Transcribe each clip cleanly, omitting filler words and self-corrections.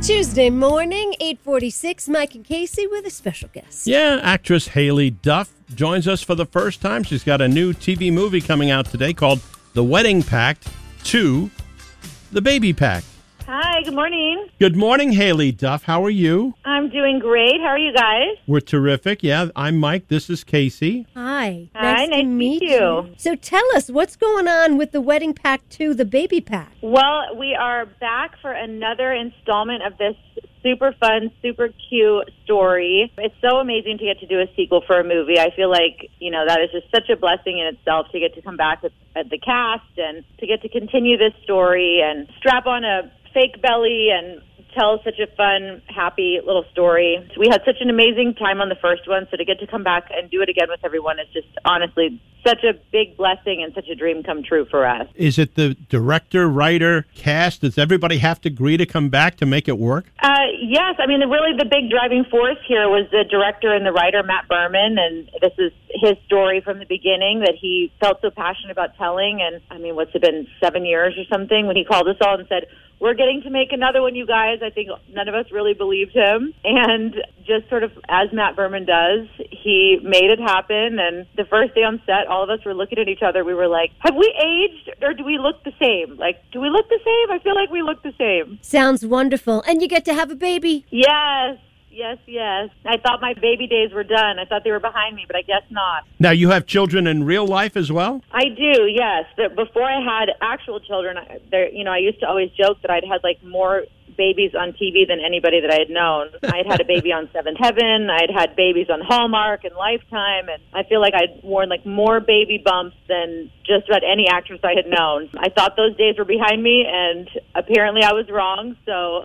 Tuesday morning, 8:46, Mike and Casey with a special guest. Yeah, actress Haley Duff joins us for the first time. She's got a new TV movie coming out today called The Wedding Pact 2, The Baby Pact. Hi, good morning. Good morning, Haley Duff. How are you? I'm doing great. How are you guys? We're terrific. Yeah, I'm Mike. This is Casey. Hi. Hi, nice to meet you. So tell us, what's going on with The Wedding Pact 2, The Baby Pact? Well, we are back for another installment of this super fun, super cute story. It's so amazing to get to do a sequel for a movie. I feel like, that is just such a blessing in itself to get to come back with the cast and to get to continue this story and strap on a fake belly and tell such a fun, happy little story. We had such an amazing time on the first one, so to get to come back and do it again with everyone is just honestly such a big blessing and such a dream come true for us. Is it the director, writer, cast? Does everybody have to agree to come back to make it work? Yes. I mean, really the big driving force here was the director and the writer, Matt Berman, and this is his story from the beginning that he felt so passionate about telling. And, I mean, what's it been, 7 years or something, when he called us all and said, "We're getting to make another one, you guys." I think none of us really believed him. And just sort of as Matt Berman does, he made it happen. And the first day on set, all of us were looking at each other. We were like, have we aged or do we look the same? Like, do we look the same? I feel like we look the same. Sounds wonderful. And you get to have a baby. Yes. Yes. I thought my baby days were done. I thought they were behind me, but I guess not. Now, you have children in real life as well? I do, yes. Before I had actual children, I used to always joke that I'd had more babies on TV than anybody that I had known. I'd had a baby on Seventh Heaven. I'd had babies on Hallmark and Lifetime, and I feel like I'd worn more baby bumps than just about any actress I had known. I thought those days were behind me, and apparently I was wrong, so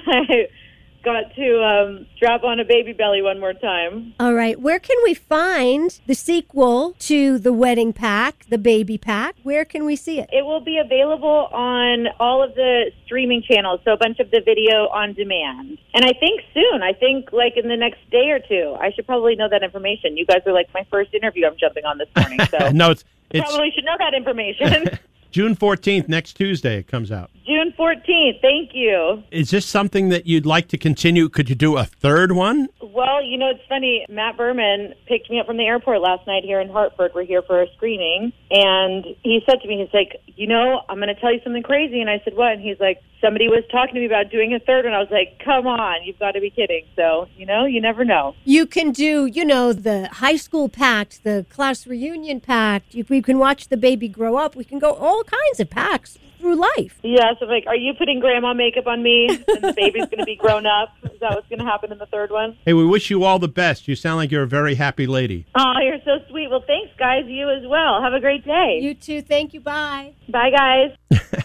I got to strap on a baby belly one more time. All right. Where can we find the sequel to The Wedding Pact, The Baby Pact? Where can we see it? It will be available on all of the streaming channels, so a bunch of the video on demand. And I think soon. I think in the next day or two. I should probably know that information. You guys are my first interview I'm jumping on this morning. So No, it's probably should know that information. June 14th, next Tuesday, it comes out. June 14th. Thank you. Is this something that you'd like to continue? Could you do a third one? Well, it's funny. Matt Berman picked me up from the airport last night here in Hartford. We're here for a screening. And he said to me, he's like, I'm going to tell you something crazy. And I said, what? And he's like, somebody was talking to me about doing a third one. I was like, come on, you've got to be kidding. So, you never know. You can do, the high school pact, the class reunion pact. We can watch the baby grow up. We can go all kinds of pacts through life. Yeah, so are you putting grandma makeup on me and the baby's going to be grown up? Is that what's going to happen in the third one? Hey, we wish you all the best. You sound like you're a very happy lady. Oh, you're so sweet. Well, thanks, guys. You as well. Have a great day. You too. Thank you. Bye. Bye, guys.